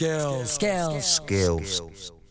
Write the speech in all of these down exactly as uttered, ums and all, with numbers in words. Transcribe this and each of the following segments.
Skills, skills, skills.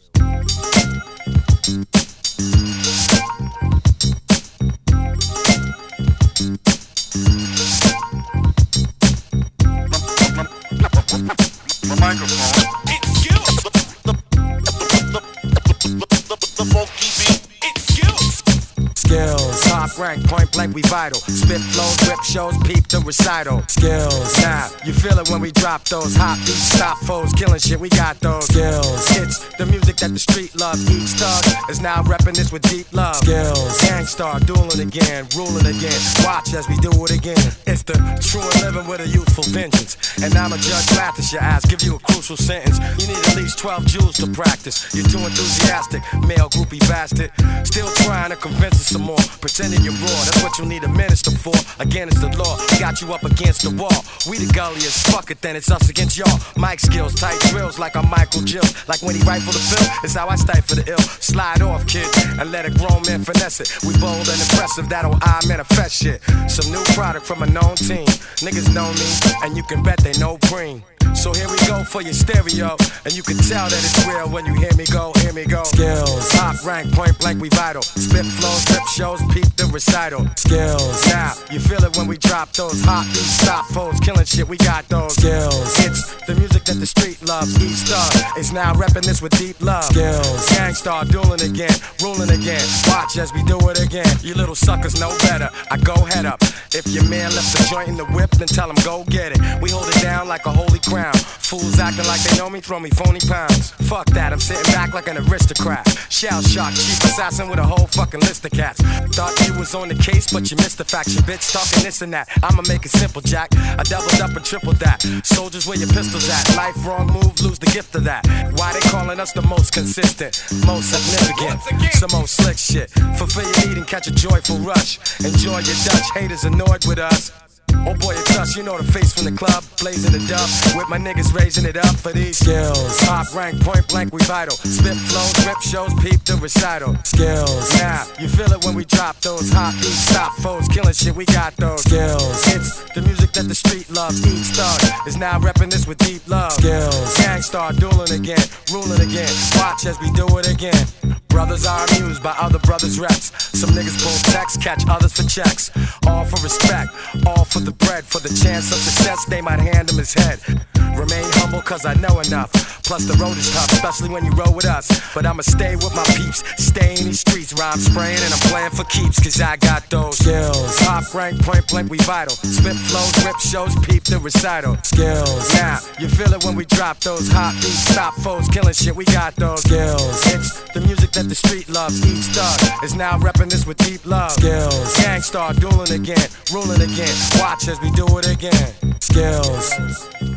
My microphone. It's skills. The, the, the, the, the funky beat. It's skills. Skills, top rank, point blank, we vital. Spit flows, rip shows, peep the recital. Skills, now you feel it when we drop those hot beats, stop foes, killing shit. We got those skills. It's the music that the street loves. Each thug is now repping this with deep love. Skills, gangstar, dueling again, ruling again. Watch as we do it again. It's the true and living with a youthful vengeance. And I'ma judge math as your ass, give you a crucial sentence. You need at least twelve joules to practice. You're too enthusiastic, male groupie bastard. Still trying to convince us some more, pretending you're raw. That's what you need a minister for. Again, it's the law, got you up against the wall. We the gulliest, fuck it, then it's us against y'all. Mic skills, tight drills like I'm Michael Jill. Like when he rifle the bill, it's how I stifle the ill. Slide off, kid, and let a grown man finesse it. We bold and impressive, that'll I manifest shit. Some new product from a known team. Niggas know me, and you can bet they know Preem. So here we go for your stereo, and you can tell that it's real when you hear me go, hear me go. Skills, top rank, point blank, we vital. Spit flows, rip shows, peep the recital. Skills, now you feel it when we drop those hot beats, stop foes, killing shit. We got those skills. It's the music that the street loves. Each thug is now repping this with deep love. Skills, gangstar, dueling again, ruling again. Watch as we do it again. You little suckers know better. I go head up. If your man left the joint in the whip, then tell him go get it. We hold it down like a holy crown. Fools acting like they know me, throw me phony pounds. Fuck that, I'm sitting back like an aristocrat. Shell shock, chief assassin with a whole fucking list of cats. Thought you was on the case, but you missed the fact. Your bitch talking this and that. I'ma make it simple, Jack. I doubled up and tripled that. Soldiers, where your pistols at? Life wrong move, lose the gift of that. Why they calling us the most consistent, most significant, some old slick shit. Fulfill your need and catch a joyful rush. Enjoy your Dutch, haters annoyed with us. Oh boy, it's us, you know the face from the club. Blazing the dub, with my niggas raising it up for these skills. Top rank, point blank, we vital. Spit flows, rip shows, peep the recital. Skills, now you feel it when we drop those hot beats, stop foes, killing shit. We got those skills. It's the music that the street loves. Each thug is now repping this with deep love. Skills, gangstar, dueling again, ruling again. Watch as we do it again. Brothers are amused by other brothers' reps. Some niggas pull texts, catch others for checks. All for respect, all for the bread. For the chance of success, they might hand him his head. Remain humble cause I know enough. Plus the road is tough, especially when you roll with us. But I'ma stay with my peeps, stay in these streets. Rhyme spraying and I'm playing for keeps, cause I got those skills. Top rank, point blank, we vital. Spit flows, rip shows, peep the recital. Skills, now you feel it when we drop those hot beats, stop foes, killing shit. We got those skills. It's the music that the street loves. Each thug is now repping this with deep love. Skills, gangstar, dueling again, ruling again. Watch as we do it again. Skills.